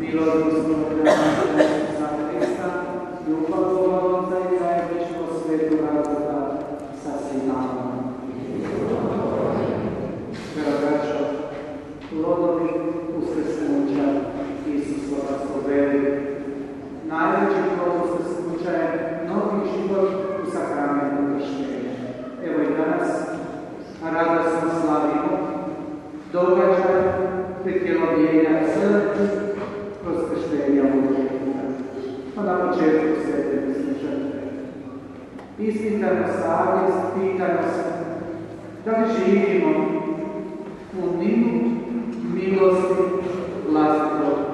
Ispitamo savjest, pitamo se da li živimo u milu milosti vlastitog